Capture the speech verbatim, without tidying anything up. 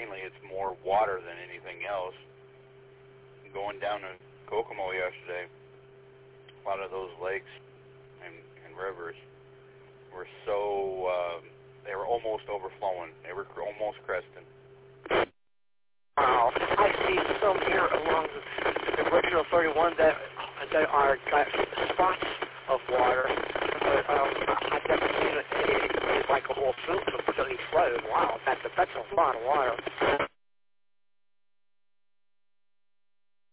mainly it's more water than anything else. Going down to Kokomo yesterday, a lot of those lakes and, and rivers were so, uh, they were almost overflowing. They were cr- almost cresting. Wow. I see some here along the, the Regional thirty-one that, that are got spots of water. But, um, I've never seen it, it, it's like a whole field completely flooded. Wow, that's a, that's a lot of water.